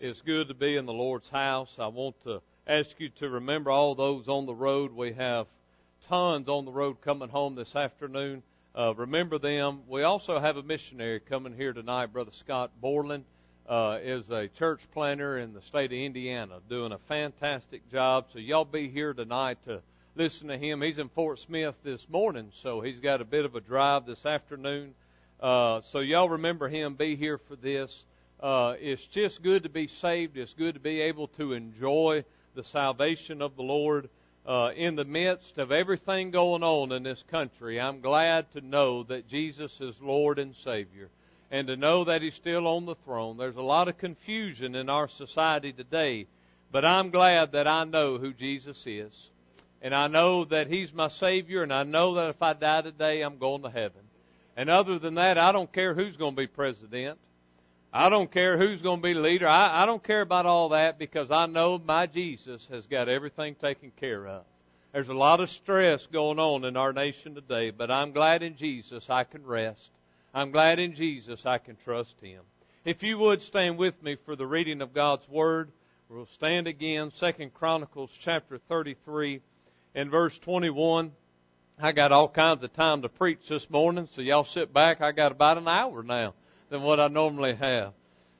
It's good to be in the Lord's house. I want to ask you to remember all those on the road. We have tons on the road coming home this afternoon. Remember them. We also have a missionary coming here tonight. Brother Scott Borland is a church planter in the state of Indiana, doing a fantastic job. So y'all be here tonight to listen to him. He's in Fort Smith this morning, so he's got a bit of a drive this afternoon. So y'all remember him. Be here for this. It's just good to be saved. It's good to be able to enjoy the salvation of the Lord in the midst of everything going on in this country. I'm glad to know that Jesus is Lord and Savior, and to know that He's still on the throne. There's a lot of confusion in our society today, but I'm glad that I know who Jesus is, and I know that He's my Savior, and I know that if I die today, I'm going to heaven. And other than that, I don't care who's going to be president. I don't care who's going to be leader. I don't care about all that, because I know my Jesus has got everything taken care of. There's a lot of stress going on in our nation today, but I'm glad in Jesus I can rest. I'm glad in Jesus I can trust Him. If you would stand with me for the reading of God's Word, we'll stand again, 2 Chronicles chapter 33 and verse 21. I got all kinds of time to preach this morning, so y'all sit back. I got about an hour now than what I normally have.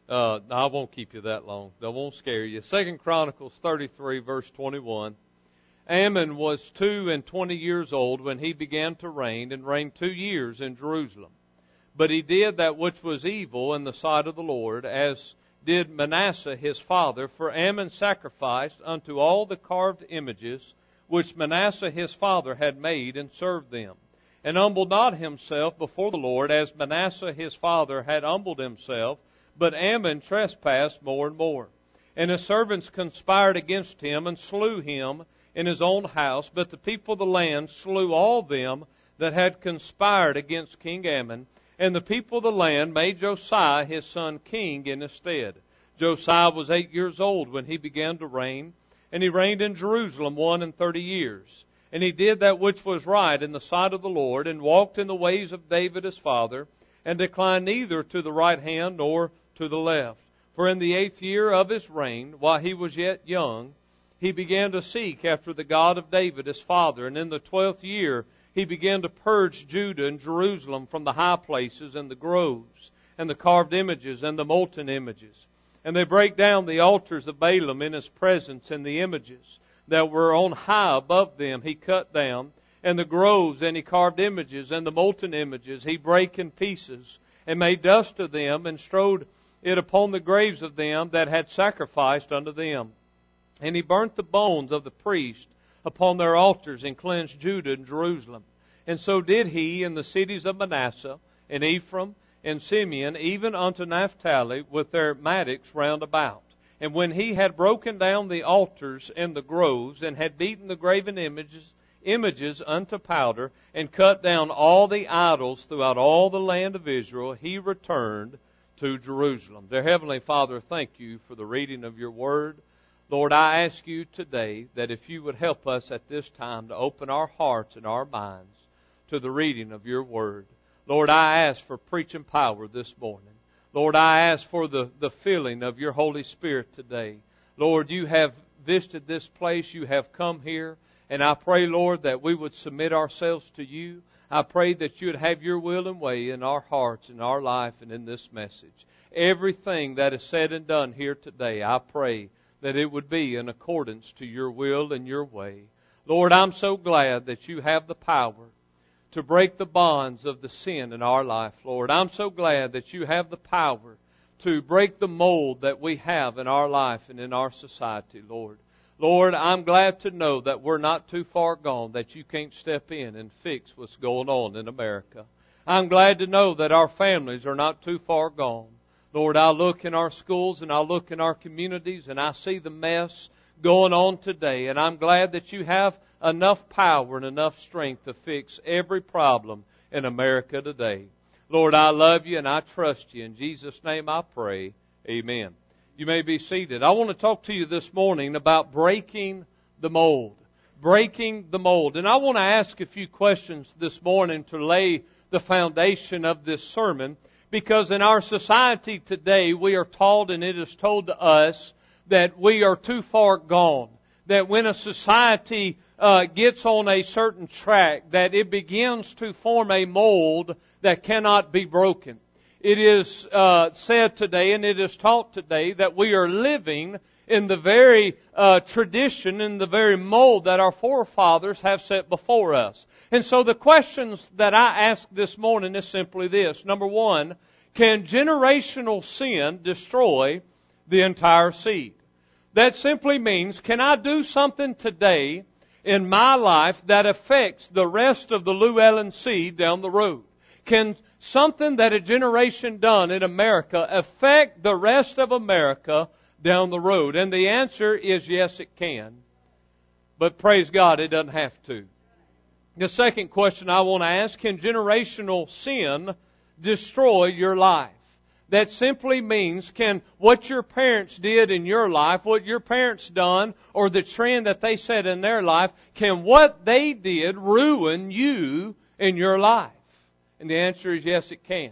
I won't keep you that long. I won't scare you. 2 Chronicles 33, verse 21. Amon was 22 years old when he began to reign, and reigned 2 years in Jerusalem. But he did that which was evil in the sight of the Lord, as did Manasseh his father. For Amon sacrificed unto all the carved images which Manasseh his father had made, and served them, and humbled not himself before the Lord, as Manasseh his father had humbled himself, but Amon trespassed more and more. And his servants conspired against him, and slew him in his own house. But the people of the land slew all them that had conspired against King Amon. And the people of the land made Josiah his son king in his stead. Josiah was 8 years old when he began to reign, and he reigned in Jerusalem 31 years. And he did that which was right in the sight of the Lord, and walked in the ways of David his father, and declined neither to the right hand nor to the left. For in the 8th year of his reign, while he was yet young, he began to seek after the God of David his father. And in the 12th year he began to purge Judah and Jerusalem from the high places, and the groves, and the carved images, and the molten images. And they brake down the altars of Baalim in his presence, and the images that were on high above them he cut down, and the groves, and he carved images, and the molten images he brake in pieces, and made dust of them, and strode it upon the graves of them that had sacrificed unto them. And he burnt the bones of the priests upon their altars, and cleansed Judah and Jerusalem. And so did he in the cities of Manasseh, and Ephraim, and Simeon, even unto Naphtali, with their mattocks round about. And when he had broken down the altars and the groves, and had beaten the graven images unto powder, and cut down all the idols throughout all the land of Israel, he returned to Jerusalem. Dear Heavenly Father, thank you for the reading of your word. Lord, I ask you today that if you would help us at this time to open our hearts and our minds to the reading of your word. Lord, I ask for preaching power this morning. Lord, I ask for the filling of your Holy Spirit today. Lord, you have visited this place. You have come here. And I pray, Lord, that we would submit ourselves to you. I pray that you would have your will and way in our hearts, in our life, and in this message. Everything that is said and done here today, I pray that it would be in accordance to your will and your way. Lord, I'm so glad that you have the power to break the bonds of the sin in our life, Lord. I'm so glad that you have the power to break the mold that we have in our life and in our society, Lord. Lord, I'm glad to know that we're not too far gone, that you can't step in and fix what's going on in America. I'm glad to know that our families are not too far gone. Lord, I look in our schools and I look in our communities and I see the mess going on today. And I'm glad that you have enough power and enough strength to fix every problem in America today. Lord, I love you and I trust you. In Jesus' name I pray. Amen. You may be seated. I want to talk to you this morning about breaking the mold. Breaking the mold. And I want to ask a few questions this morning to lay the foundation of this sermon, Because in our society today, we are taught, and it is told to us, that we are too far gone. That when a society gets on a certain track, that it begins to form a mold that cannot be broken. It is said today, and it is taught today, that we are living in the very tradition, in the very mold that our forefathers have set before us. And so the questions that I ask this morning is simply this. Number one, can generational sin destroy the entire seed? That simply means, can I do something today in my life that affects the rest of the Llewellyn seed down the road? Can something that a generation done in America affect the rest of America down the road? And the answer is yes, it can. But praise God, it doesn't have to. The second question I want to ask, can generational sin destroy your life? That simply means, can what your parents did in your life, what your parents done, or the trend that they set in their life, can what they did ruin you in your life? And the answer is yes, it can.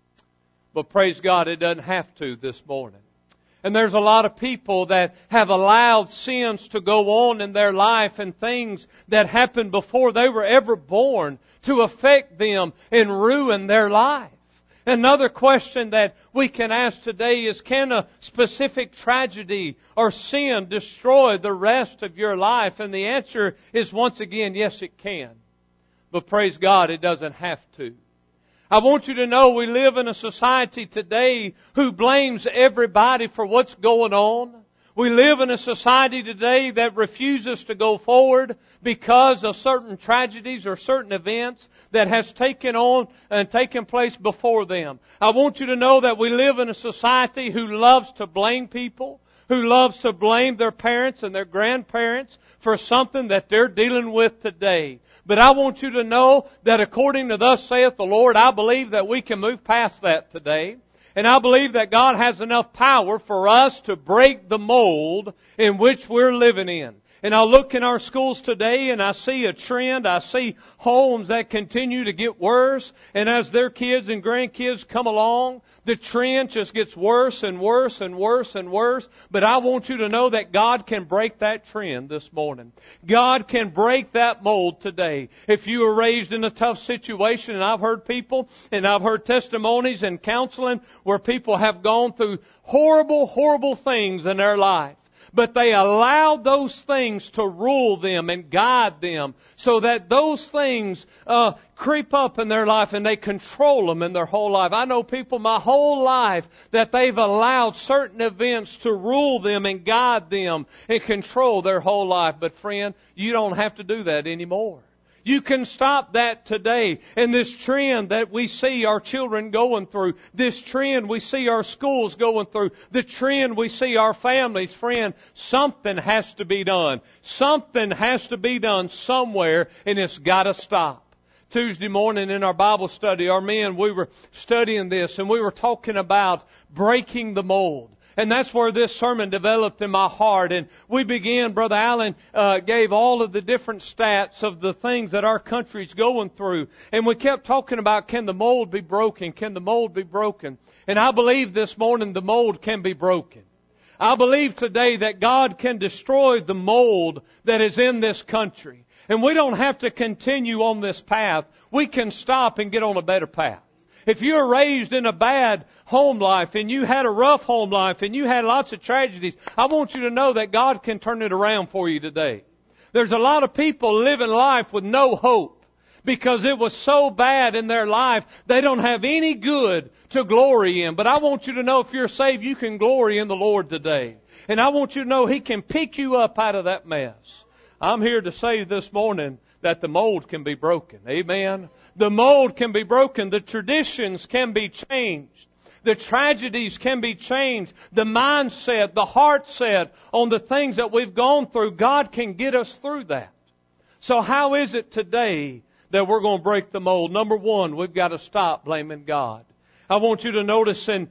But praise God, it doesn't have to this morning. And there's a lot of people that have allowed sins to go on in their life and things that happened before they were ever born to affect them and ruin their life. Another question that we can ask today is, can a specific tragedy or sin destroy the rest of your life? And the answer is once again, yes, it can. But praise God, it doesn't have to. I want you to know we live in a society today who blames everybody for what's going on. We live in a society today that refuses to go forward because of certain tragedies or certain events that has taken on and taken place before them. I want you to know that we live in a society who loves to blame people, who loves to blame their parents and their grandparents for something that they're dealing with today. But I want you to know that according to thus saith the Lord, I believe that we can move past that today. And I believe that God has enough power for us to break the mold in which we're living in. And I look in our schools today and I see a trend. I see homes that continue to get worse. And as their kids and grandkids come along, the trend just gets worse and worse and worse and worse. But I want you to know that God can break that trend this morning. God can break that mold today. If you were raised in a tough situation, and I've heard people, and I've heard testimonies and counseling where people have gone through horrible, horrible things in their life. But they allowed those things to rule them and guide them so that those things creep up in their life and they control them in their whole life. I know people my whole life that they've allowed certain events to rule them and guide them and control their whole life. But friend, you don't have to do that anymore. You can stop that today. And this trend that we see our children going through, this trend we see our schools going through, the trend we see our families, friend, something has to be done. Something has to be done somewhere, and it's got to stop. Tuesday morning in our Bible study, our men, we were studying this, and we were talking about breaking the mold. And that's where this sermon developed in my heart. And we began, Brother Allen gave all of the different stats of the things that our country's going through. And we kept talking about, can the mold be broken? Can the mold be broken? And I believe this morning the mold can be broken. I believe today that God can destroy the mold that is in this country. And we don't have to continue on this path. We can stop and get on a better path. If you were raised in a bad home life and you had a rough home life and you had lots of tragedies, I want you to know that God can turn it around for you today. There's a lot of people living life with no hope because it was so bad in their life they don't have any good to glory in. But I want you to know if you're saved, you can glory in the Lord today. And I want you to know He can pick you up out of that mess. I'm here to say this morning that the mold can be broken. Amen. The mold can be broken. The traditions can be changed. The tragedies can be changed. The mindset, the heart set on the things that we've gone through, God can get us through that. So how is it today that we're going to break the mold? Number one, we've got to stop blaming God. I want you to notice here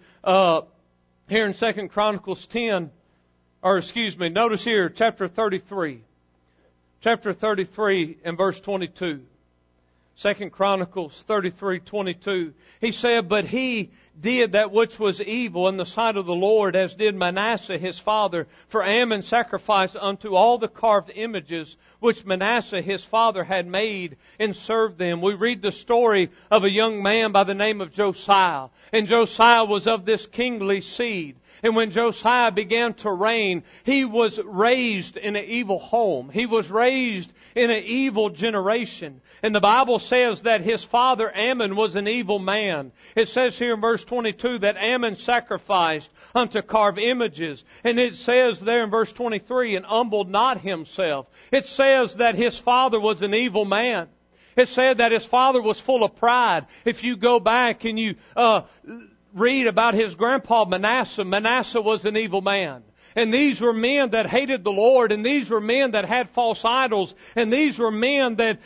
in 2 Chronicles 10, notice here, chapter 33. Chapter 33 and verse 22. 2 Chronicles 33:22. He said, "But he did that which was evil in the sight of the Lord, as did Manasseh his father. For Ammon sacrificed unto all the carved images which Manasseh his father had made, and served them." We read the story of a young man by the name of Josiah. And Josiah was of this kingly seed. And when Josiah began to reign, he was raised in an evil home. He was raised in an evil generation. And the Bible says that his father Ammon was an evil man. It says here in verse 22 that Ammon sacrificed unto carved images. And it says there in verse 23, and humbled not himself. It says that his father was an evil man. It said that his father was full of pride. If you go back and you read about his grandpa Manasseh, Manasseh was an evil man. And these were men that hated the Lord, and these were men that had false idols, and these were men that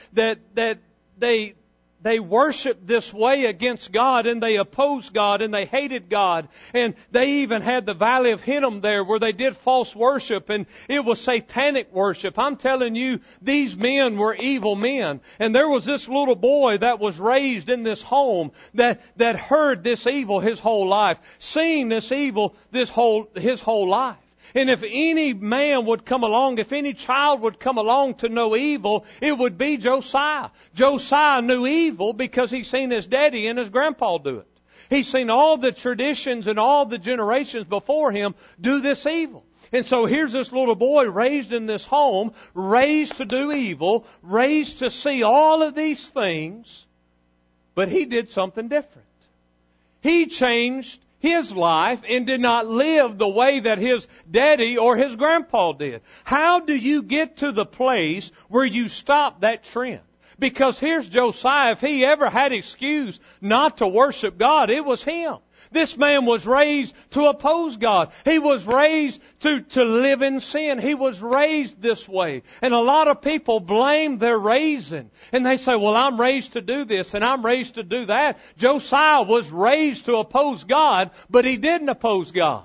they worshiped this way against God, and they opposed God, and they hated God. And they even had the Valley of Hinnom there where they did false worship, and it was satanic worship. I'm telling you, these men were evil men. And there was this little boy that was raised in this home that heard this evil his whole life, seen this evil his whole life. And if any man would come along, if any child would come along to know evil, it would be Josiah. Josiah knew evil because he seen his daddy and his grandpa do it. He's seen all the traditions and all the generations before him do this evil. And so here's this little boy raised in this home, raised to do evil, raised to see all of these things, but he did something different. He changed his life and did not live the way that his daddy or his grandpa did. How do you get to the place where you stop that trend? Because here's Josiah. If he ever had excuse not to worship God, it was him. This man was raised to oppose God. He was raised to live in sin. He was raised this way. And a lot of people blame their raising. And they say, well, I'm raised to do this and I'm raised to do that. Josiah was raised to oppose God, but he didn't oppose God.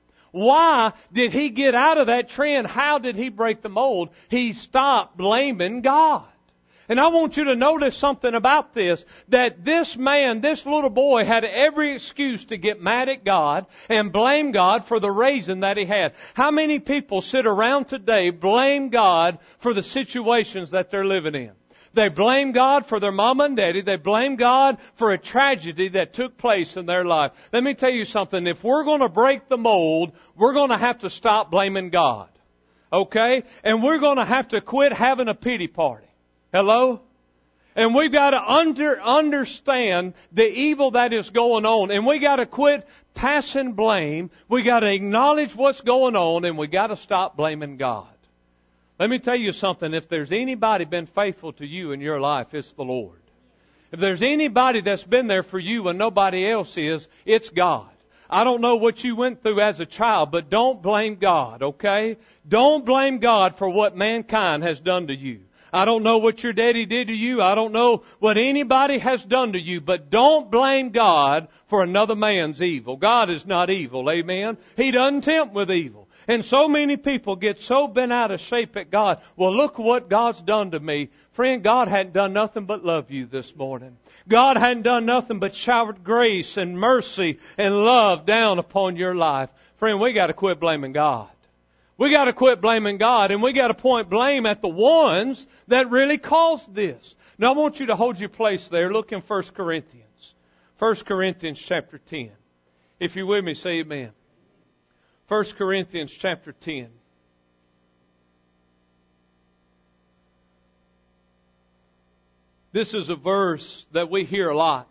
Why did he get out of that trend? How did he break the mold? He stopped blaming God. And I want you to notice something about this, that this man, this little boy, had every excuse to get mad at God and blame God for the raising that he had. How many people sit around today blame God for the situations that they're living in? They blame God for their mama and daddy. They blame God for a tragedy that took place in their life. Let me tell you something. If we're going to break the mold, we're going to have to stop blaming God. Okay? And we're going to have to quit having a pity party. Hello? And we've got to understand the evil that is going on. And we got to quit passing blame. We got to acknowledge what's going on, and we got to stop blaming God. Let me tell you something. If there's anybody been faithful to you in your life, it's the Lord. If there's anybody that's been there for you and nobody else is, it's God. I don't know what you went through as a child, but don't blame God, okay? Don't blame God for what mankind has done to you. I don't know what your daddy did to you. I don't know what anybody has done to you. But don't blame God for another man's evil. God is not evil. Amen? He doesn't tempt with evil. And so many people get so bent out of shape at God. Well, look what God's done to me. Friend, God hadn't done nothing but love you this morning. God hadn't done nothing but showered grace and mercy and love down upon your life. Friend, we got to quit blaming God. We got to quit blaming God, and we got to point blame at the ones that really caused this. Now, I want you to hold your place there. Look in 1 Corinthians. 1 Corinthians chapter 10. If you're with me, say amen. 1 Corinthians chapter 10. This is a verse that we hear a lot.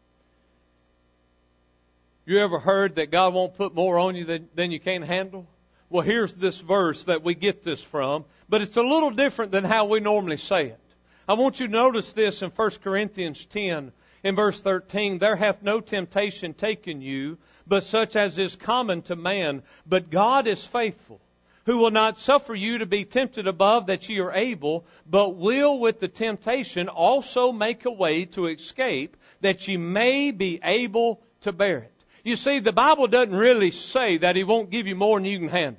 You ever heard that God won't put more on you than you can handle? Well, here's this verse that we get this from, but it's a little different than how we normally say it. I want you to notice this in 1 Corinthians 10, in verse 13. There hath no temptation taken you, but such as is common to man. But God is faithful, who will not suffer you to be tempted above that ye are able, but will with the temptation also make a way to escape, that ye may be able to bear it. You see, the Bible doesn't really say that He won't give you more than you can handle.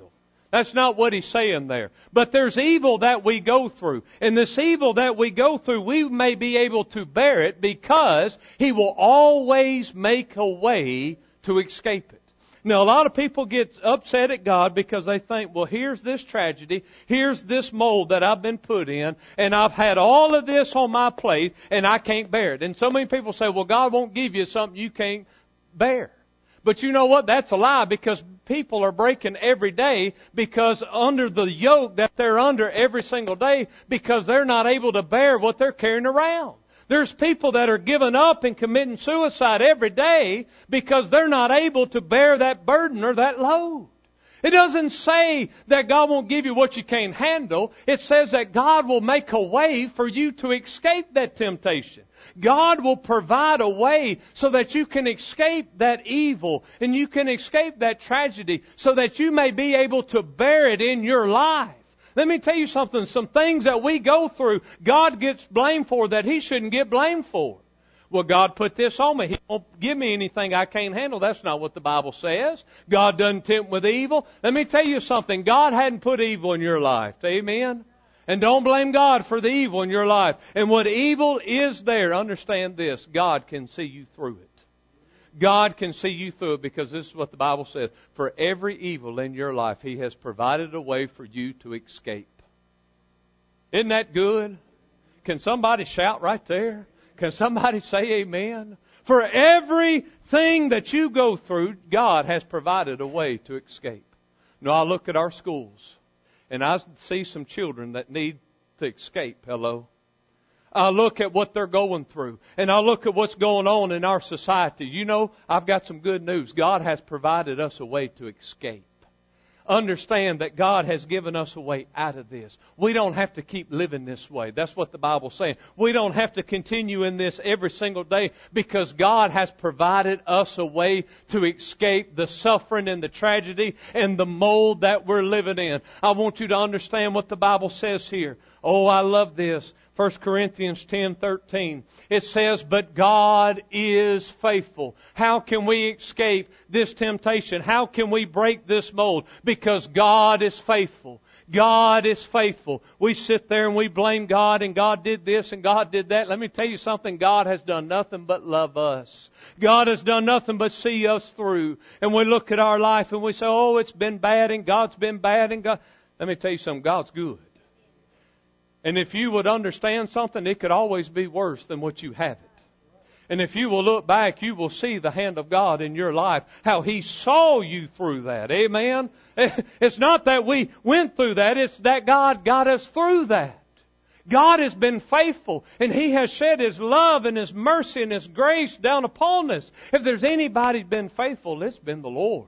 That's not what he's saying there. But there's evil that we go through. And this evil that we go through, we may be able to bear it because He will always make a way to escape it. Now, a lot of people get upset at God because they think, well, here's this tragedy, here's this mold that I've been put in, and I've had all of this on my plate, and I can't bear it. And so many people say, well, God won't give you something you can't bear. But you know what? That's a lie, because people are breaking every day because under the yoke that they're under every single day, because they're not able to bear what they're carrying around. There's people that are giving up and committing suicide every day because they're not able to bear that burden or that load. It doesn't say that God won't give you what you can't handle. It says that God will make a way for you to escape that temptation. God will provide a way so that you can escape that evil and you can escape that tragedy so that you may be able to bear it in your life. Let me tell you something. Some things that we go through, God gets blamed for that He shouldn't get blamed for. Well, God put this on me. He won't give me anything I can't handle. That's not what the Bible says. God doesn't tempt with evil. Let me tell you something. God hadn't put evil in your life. Amen? And don't blame God for the evil in your life. And what evil is there, understand this. God can see you through it. God can see you through it, because this is what the Bible says. For every evil in your life, He has provided a way for you to escape. Isn't that good? Can somebody shout right there? Can somebody say amen? For everything that you go through, God has provided a way to escape. Now, I look at our schools, and I see some children that need to escape. Hello? I look at what they're going through, and I look at what's going on in our society. You know, I've got some good news. God has provided us a way to escape. Understand that God has given us a way out of this. We don't have to keep living this way. That's what the Bible's saying. We don't have to continue in this every single day, because God has provided us a way to escape the suffering and the tragedy and the mold that we're living in. I want you to understand what the Bible says here. Oh, I love this. 1 Corinthians 10:13. It says, but God is faithful. How can we escape this temptation? How can we break this mold? Because God is faithful. God is faithful. We sit there and we blame God, and God did this and God did that. Let me tell you something. God has done nothing but love us. God has done nothing but see us through. And we look at our life and we say, oh, it's been bad and God's been bad and God. Let me tell you something. God's good. And if you would understand something, it could always be worse than what you have it. And if you will look back, you will see the hand of God in your life, how He saw you through that. Amen? It's not that we went through that, it's that God got us through that. God has been faithful, and He has shed His love and His mercy and His grace down upon us. If there's anybody been faithful, it's been the Lord.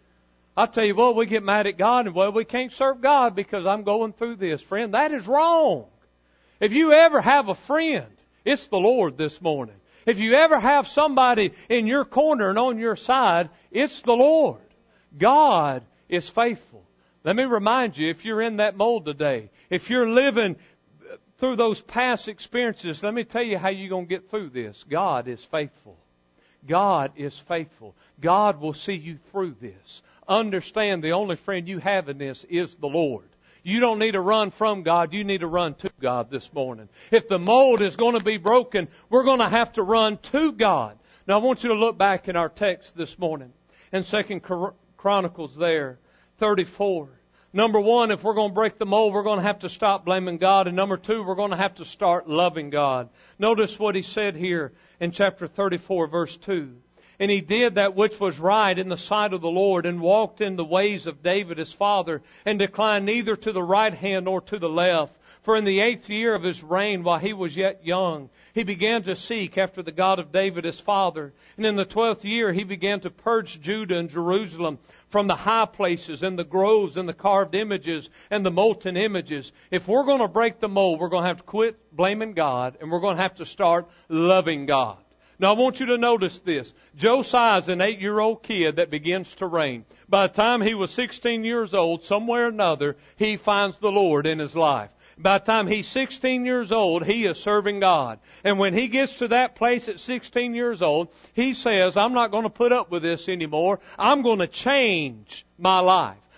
I tell you what, we get mad at God and, well, we can't serve God because I'm going through this. Friend, that is wrong. If you ever have a friend, it's the Lord this morning. If you ever have somebody in your corner and on your side, it's the Lord. God is faithful. Let me remind you, if you're in that mold today, if you're living through those past experiences, let me tell you how you're going to get through this. God is faithful. God is faithful. God will see you through this. Understand the only friend you have in this is the Lord. You don't need to run from God. You need to run to God this morning. If the mold is going to be broken, we're going to have to run to God. Now, I want you to look back in our text this morning in 2 Chronicles there, 34. Number one, if we're going to break the mold, we're going to have to stop blaming God. And number two, we're going to have to start loving God. Notice what he said here in chapter 34, verse 2. And he did that which was right in the sight of the Lord, and walked in the ways of David his father, and declined neither to the right hand nor to the left. For in the 8th year of his reign, while he was yet young, he began to seek after the God of David his father. And in the 12th year he began to purge Judah and Jerusalem from the high places and the groves and the carved images and the molten images. If we're going to break the mold, we're going to have to quit blaming God, and we're going to have to start loving God. Now, I want you to notice this. Josiah is an 8-year-old kid that begins to reign. By the time he was 16 years old, somewhere or another, he finds the Lord in his life. By the time he's 16 years old, he is serving God. And when he gets to that place at 16 years old, he says, I'm not going to put up with this anymore. I'm going to change my life.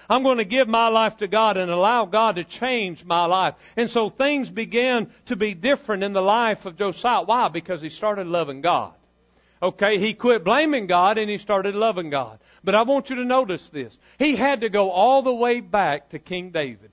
I'm going to give my life to God and allow God to change my life. And so things began to be different in the life of Josiah. Why? Because he started loving God. Okay, he quit blaming God and he started loving God. But I want you to notice this. He had to go all the way back to King David.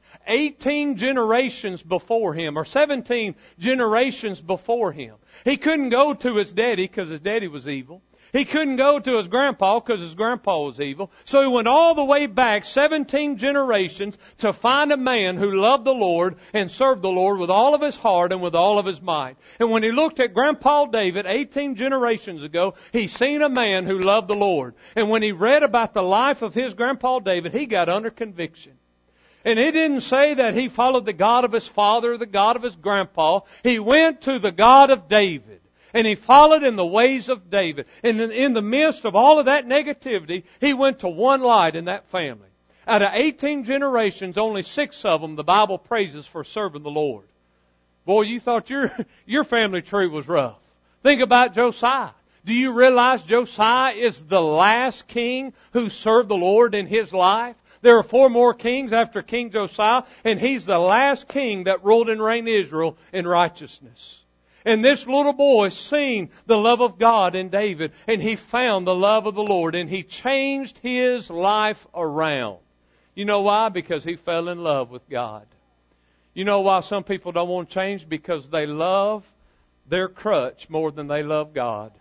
18 generations before him, or 17 generations before him. He couldn't go to his daddy because his daddy was evil. He couldn't go to his grandpa because his grandpa was evil. So he went all the way back 17 generations to find a man who loved the Lord and served the Lord with all of his heart and with all of his might. And when he looked at Grandpa David 18 generations ago, he seen a man who loved the Lord. And when he read about the life of his Grandpa David, he got under conviction. And it didn't say that he followed the God of his father or the God of his grandpa. He went to the God of David. And he followed in the ways of David. And in the midst of all of that negativity, he went to one light in that family. Out of 18 generations, only 6 of them the Bible praises for serving the Lord. Boy, you thought your family tree was rough. Think about Josiah. Do you realize Josiah is the last king who served the Lord in his life? There are 4 more kings after King Josiah, and he's the last king that ruled and reigned Israel in righteousness. And this little boy seen the love of God in David, and he found the love of the Lord, and he changed his life around. You know why? Because he fell in love with God. You know why some people don't want to change? Because they love their crutch more than they love God.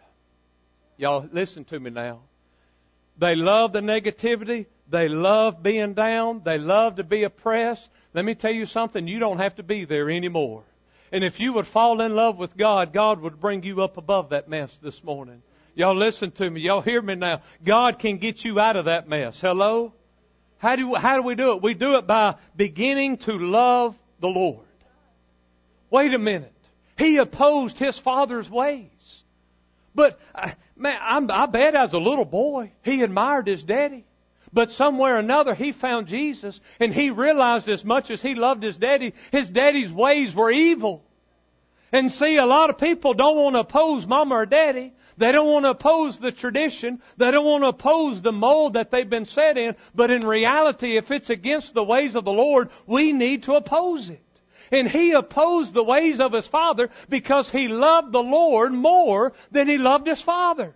Y'all, listen to me now. They love the negativity. They love being down. They love to be oppressed. Let me tell you something. You don't have to be there anymore. And if you would fall in love with God, God would bring you up above that mess this morning. Y'all listen to me. Y'all hear me now. God can get you out of that mess. Hello? How do we do it? We do it by beginning to love the Lord. Wait a minute. He opposed his father's ways. But, man, I bet as a little boy, he admired his daddy. But somewhere or another, he found Jesus, and he realized as much as he loved his daddy's ways were evil. And see, a lot of people don't want to oppose mama or daddy. They don't want to oppose the tradition. They don't want to oppose the mold that they've been set in. But in reality, if it's against the ways of the Lord, we need to oppose it. And he opposed the ways of his father because he loved the Lord more than he loved his father.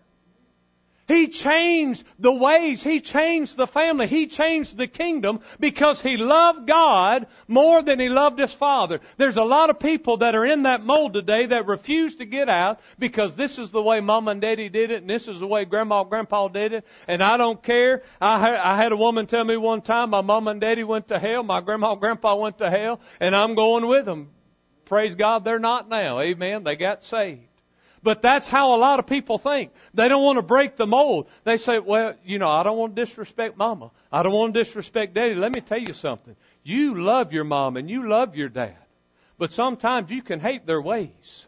He changed the ways. He changed the family. He changed the kingdom because he loved God more than he loved his father. There's a lot of people that are in that mold today that refuse to get out because this is the way mama and daddy did it, and this is the way grandma and grandpa did it, and I don't care. I had a woman tell me one time my mama and daddy went to hell, my grandma and grandpa went to hell, and I'm going with them. Praise God, they're not now. Amen. They got saved. But that's how a lot of people think. They don't want to break the mold. They say, well, I don't want to disrespect mama. I don't want to disrespect daddy. Let me tell you something. You love your mom and you love your dad. But sometimes you can hate their ways.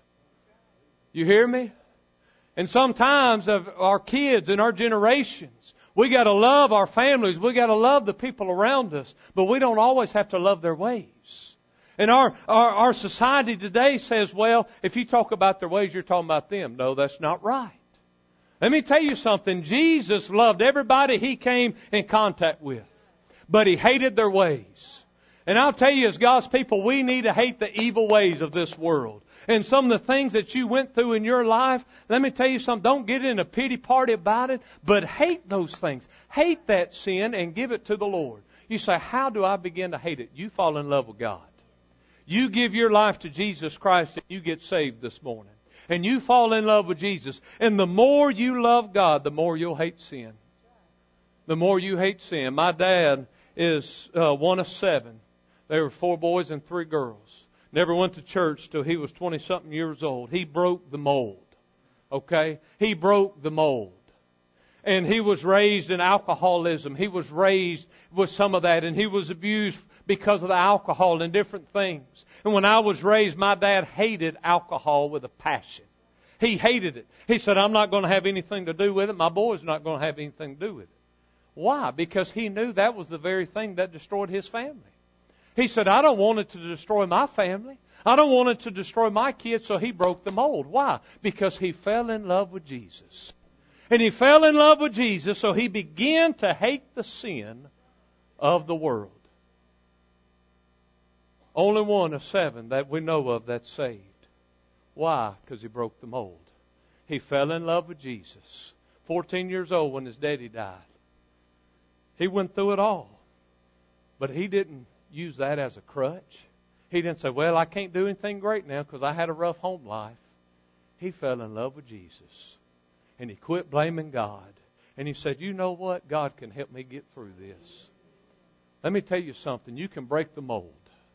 You hear me? And sometimes of our kids and our generations, we got to love our families. We got to love the people around us. But we don't always have to love their ways. And our society today says, well, if you talk about their ways, you're talking about them. No, that's not right. Let me tell you something. Jesus loved everybody he came in contact with, but he hated their ways. And I'll tell you, as God's people, we need to hate the evil ways of this world. And some of the things that you went through in your life, let me tell you something, don't get in a pity party about it, but hate those things. Hate that sin and give it to the Lord. You say, how do I begin to hate it? You fall in love with God. You give your life to Jesus Christ and you get saved this morning. And you fall in love with Jesus. And the more you love God, the more you'll hate sin. The more you hate sin. My dad is one of 7. There were 4 boys and 3 girls. Never went to church till he was 20-something years old. He broke the mold. Okay? He broke the mold. And he was raised in alcoholism. He was raised with some of that. And he was abused because of the alcohol and different things. And when I was raised, my dad hated alcohol with a passion. He hated it. He said, I'm not going to have anything to do with it. My boy's not going to have anything to do with it. Why? Because he knew that was the very thing that destroyed his family. He said, I don't want it to destroy my family. I don't want it to destroy my kids, so he broke the mold. Why? Because he fell in love with Jesus. And he fell in love with Jesus, so he began to hate the sin of the world. Only one of 7 that we know of that's saved. Why? Because he broke the mold. He fell in love with Jesus. 14 years old when his daddy died. He went through it all. But he didn't use that as a crutch. He didn't say, well, I can't do anything great now because I had a rough home life. He fell in love with Jesus. And he quit blaming God. And he said, you know what? God can help me get through this. Let me tell you something. You can break the mold.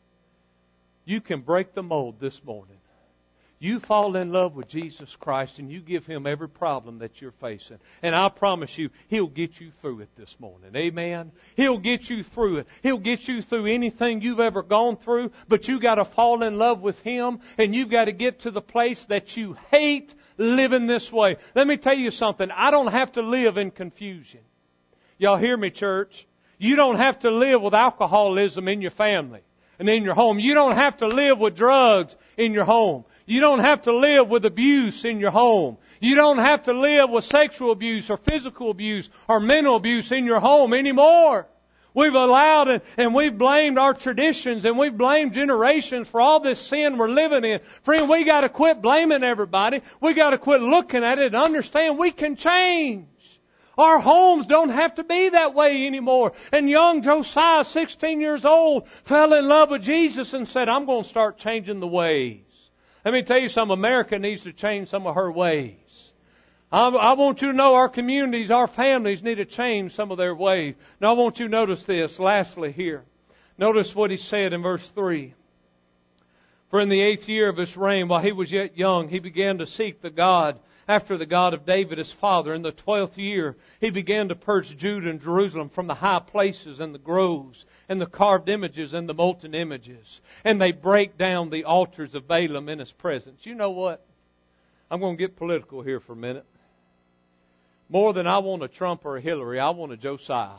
You can break the mold this morning. You fall in love with Jesus Christ and you give Him every problem that you're facing. And I promise you, He'll get you through it this morning. Amen? He'll get you through it. He'll get you through anything you've ever gone through. But you got to fall in love with Him and you've got to get to the place that you hate living this way. Let me tell you something. I don't have to live in confusion. Y'all hear me, church? You don't have to live with alcoholism in your family and in your home. You don't have to live with drugs in your home. You don't have to live with abuse in your home. You don't have to live with sexual abuse or physical abuse or mental abuse in your home anymore. We've allowed and we've blamed our traditions and we've blamed generations for all this sin we're living in. Friend, we got to quit blaming everybody. We got to quit looking at it and understand we can change. Our homes don't have to be that way anymore. And young Josiah, 16 years old, fell in love with Jesus and said, I'm going to start changing the ways. Let me tell you something. America needs to change some of her ways. I want you to know our communities, our families need to change some of their ways. Now I want you to notice this lastly here. Notice what he said in verse 3. For in the 8th year of his reign, while he was yet young, he began to seek the God after the God of David his father. In the 12th year, he began to purge Judah and Jerusalem from the high places and the groves and the carved images and the molten images. And they break down the altars of Balaam in his presence. You know what? I'm going to get political here for a minute. More than I want a Trump or a Hillary, I want a Josiah.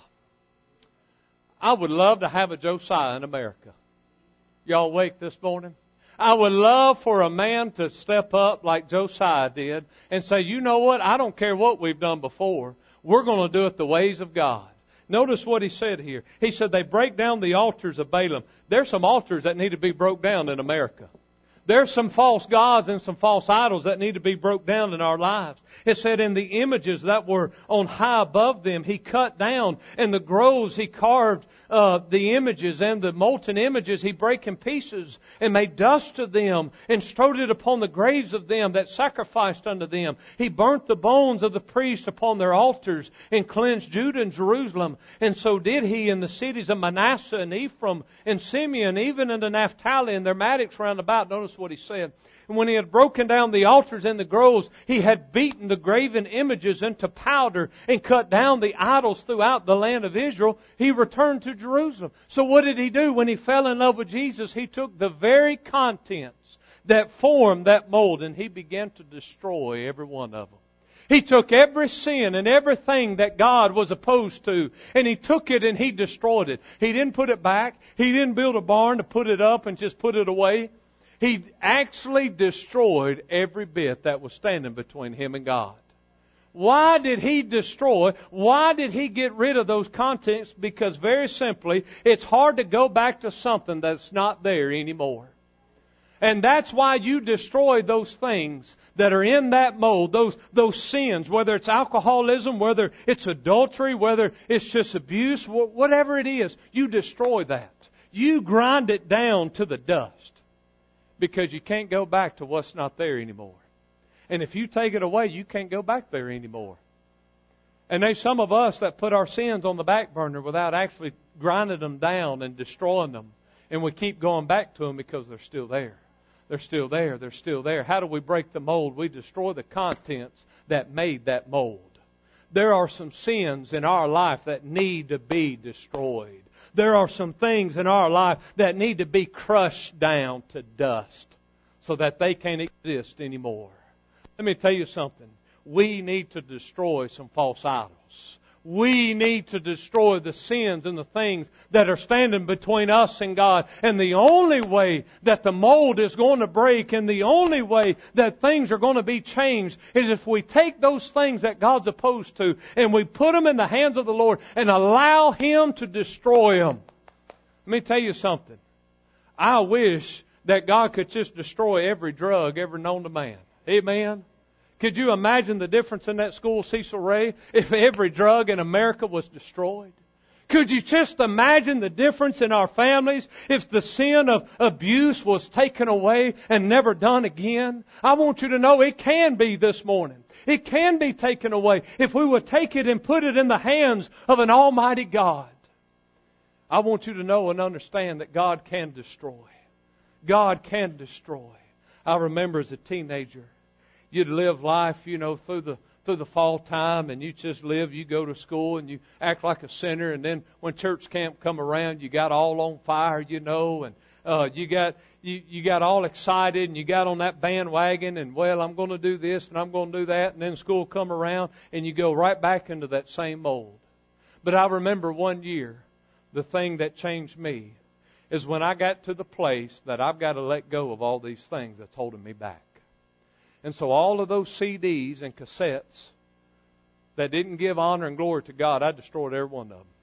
I would love to have a Josiah in America. Y'all awake this morning? I would love for a man to step up like Josiah did and say, you know what? I don't care what we've done before. We're going to do it the ways of God. Notice what he said here. He said they break down the altars of Balaam. There's some altars that need to be broke down in America. There's some false gods and some false idols that need to be broke down in our lives. It said in the images that were on high above them, he cut down. In the groves, he carved the images, and the molten images he brake in pieces and made dust of them and strode it upon the graves of them that sacrificed unto them. He burnt the bones of the priests upon their altars and cleansed Judah and Jerusalem. And so did he in the cities of Manasseh and Ephraim and Simeon, even in the Naphtali and their mattocks round about. Notice what he said. And when he had broken down the altars and the groves, he had beaten the graven images into powder and cut down the idols throughout the land of Israel. He returned to Jerusalem. So what did he do when he fell in love with Jesus? He took the very contents that formed that mold and he began to destroy every one of them. He took every sin and everything that God was opposed to, and he took it and he destroyed it. He didn't put it back. He didn't build a barn to put it up and just put it away. He actually destroyed every bit that was standing between him and God. Why did he destroy? Why did he get rid of those contents? Because very simply, it's hard to go back to something that's not there anymore. And that's why you destroy those things that are in that mold, those sins, whether it's alcoholism, whether it's adultery, whether it's just abuse, whatever it is, you destroy that. You grind it down to the dust. Because you can't go back to what's not there anymore. And if you take it away, you can't go back there anymore. And there's some of us that put our sins on the back burner without actually grinding them down and destroying them. And we keep going back to them because they're still there. They're still there. They're still there. How do we break the mold? We destroy the contents that made that mold. There are some sins in our life that need to be destroyed. There are some things in our life that need to be crushed down to dust so that they can't exist anymore. Let me tell you something. We need to destroy some false idols. We need to destroy the sins and the things that are standing between us and God. And the only way that the mold is going to break and the only way that things are going to be changed is if we take those things that God's opposed to and we put them in the hands of the Lord and allow Him to destroy them. Let me tell you something. I wish that God could just destroy every drug ever known to man. Amen? Could you imagine the difference in that school, Cecil Ray, if every drug in America was destroyed? Could you just imagine the difference in our families if the sin of abuse was taken away and never done again? I want you to know it can be this morning. It can be taken away if we would take it and put it in the hands of an almighty God. I want you to know and understand that God can destroy. God can destroy. I remember as a teenager, you'd live life, through the fall time, and you just live. You go to school and you act like a sinner, and then when church camp come around, you got all on fire, and you got all excited, and you got on that bandwagon, and I'm going to do this and I'm going to do that, and then school come around, and you go right back into that same mold. But I remember one year, the thing that changed me is when I got to the place that I've got to let go of all these things that's holding me back. And so all of those CDs and cassettes that didn't give honor and glory to God, I destroyed every one of them.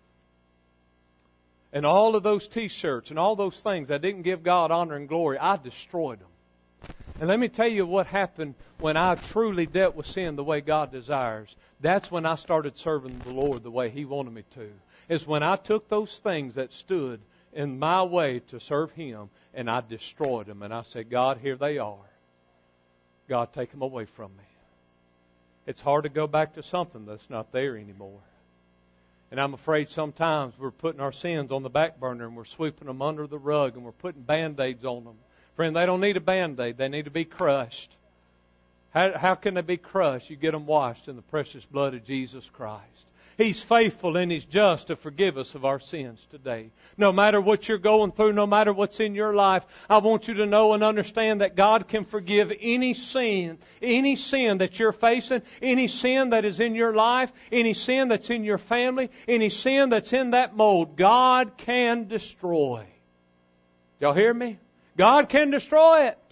And all of those T-shirts and all those things that didn't give God honor and glory, I destroyed them. And let me tell you what happened when I truly dealt with sin the way God desires. That's when I started serving the Lord the way He wanted me to. It's when I took those things that stood in my way to serve Him and I destroyed them. And I said, God, here they are. God, take them away from me. It's hard to go back to something that's not there anymore. And I'm afraid sometimes we're putting our sins on the back burner and we're sweeping them under the rug and we're putting Band-Aids on them. Friend, they don't need a Band-Aid. They need to be crushed. How can they be crushed? You get them washed in the precious blood of Jesus Christ. He's faithful and He's just to forgive us of our sins today. No matter what you're going through, no matter what's in your life, I want you to know and understand that God can forgive any sin that you're facing, any sin that is in your life, any sin that's in your family, any sin that's in that mold. God can destroy. Y'all hear me? God can destroy it.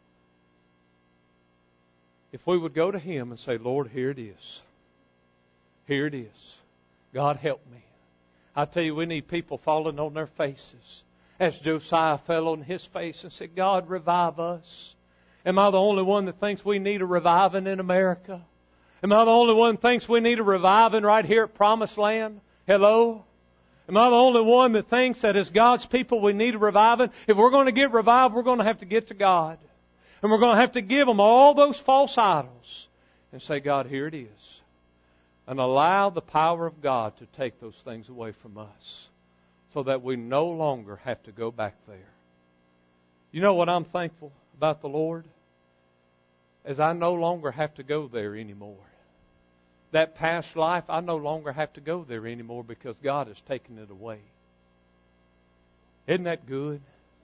If we would go to Him and say, Lord, here it is. Here it is. God, help me. I tell you, we need people falling on their faces. As Josiah fell on his face and said, God, revive us. Am I the only one that thinks we need a reviving in America? Am I the only one that thinks we need a reviving right here at Promised Land? Hello? Am I the only one that thinks that as God's people we need a reviving? If we're going to get revived, we're going to have to get to God. And we're going to have to give them all those false idols and say, God, here it is. And allow the power of God to take those things away from us so that we no longer have to go back there. You know what I'm thankful about the Lord? Is I no longer have to go there anymore. That past life, I no longer have to go there anymore because God has taken it away. Isn't that good?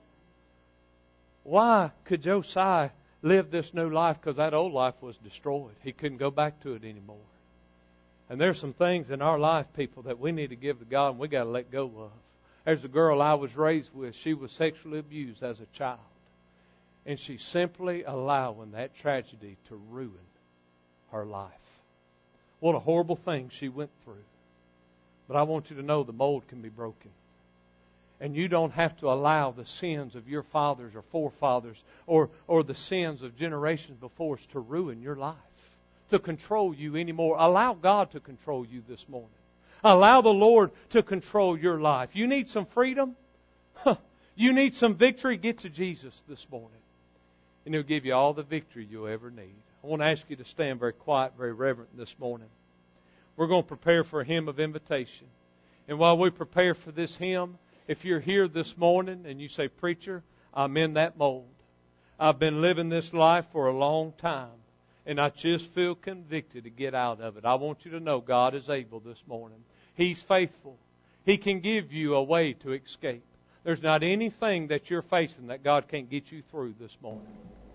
Why could Josiah live this new life? Because that old life was destroyed. He couldn't go back to it anymore. And there's some things in our life, people, that we need to give to God and we got to let go of. There's a girl I was raised with. She was sexually abused as a child. And she's simply allowing that tragedy to ruin her life. What a horrible thing she went through. But I want you to know the mold can be broken. And you don't have to allow the sins of your fathers or forefathers or the sins of generations before us to ruin your life, to control you anymore. Allow God to control you this morning. Allow the Lord to control your life. You need some freedom? You need some victory? Get to Jesus this morning. And He'll give you all the victory you'll ever need. I want to ask you to stand very quiet, very reverent this morning. We're going to prepare for a hymn of invitation. And while we prepare for this hymn, if you're here this morning and you say, Preacher, I'm in that mold. I've been living this life for a long time. And I just feel convicted to get out of it. I want you to know God is able this morning. He's faithful. He can give you a way to escape. There's not anything that you're facing that God can't get you through this morning.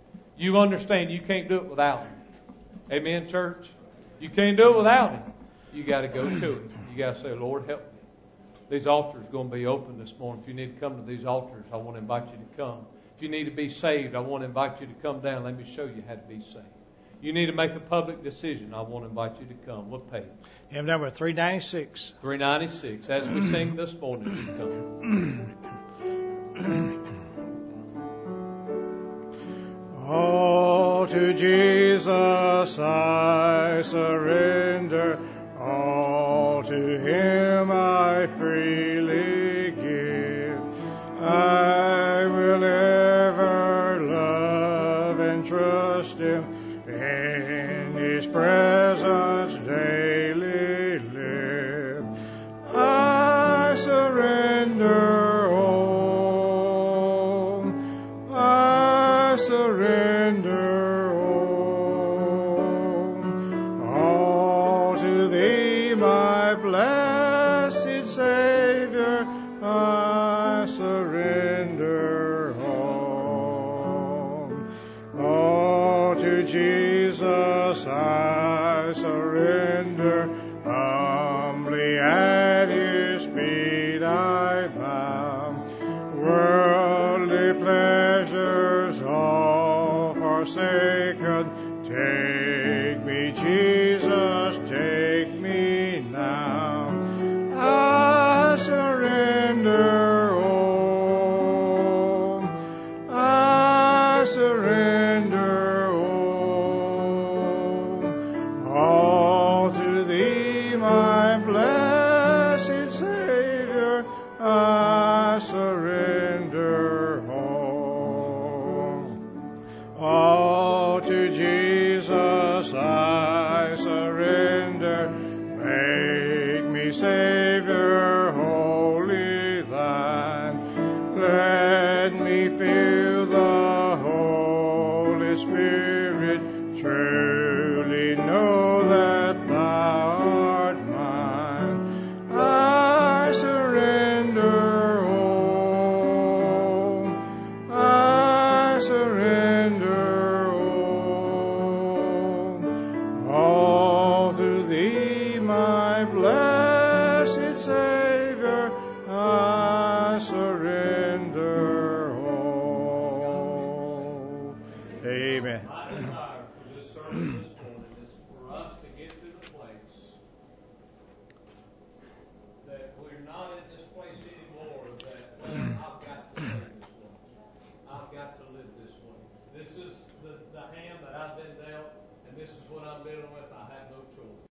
You understand you can't do it without Him. Amen, church? You can't do it without Him. You got to go to Him. You got to say, Lord, help me. These altars are going to be open this morning. If you need to come to these altars, I want to invite you to come. If you need to be saved, I want to invite you to come down. Let me show you how to be saved. You need to make a public decision. I want to invite you to come. What page? Hymn number 396. 396. As we sing this morning, you come. All to Jesus I surrender. All to Him I freely give. I will ever love and trust Him. In His presence daily live. I surrender all. I surrender all to Thee, my blessed Savior. I surrender all to Jesus I surrender, humbly at His feet I bow. Worldly pleasures all forsaken, take me, Jesus, take me now. I surrender all. I surrender all to Thee, my blessed Savior. I surrender all to Jesus I surrender. Make me Savior, wholly Thine. Let me feel the Holy Spirit, truly know that Thou art mine. I surrender all. I surrender all to Thee, my blessed Savior. I surrender all. Amen. My desire for this sermon this morning is for us to get to the place that we're not in this place anymore that, well, I've got to say this way. I've got to live this way. This is the hand that I've been dealt, and this is what I'm dealing with. I have no choice.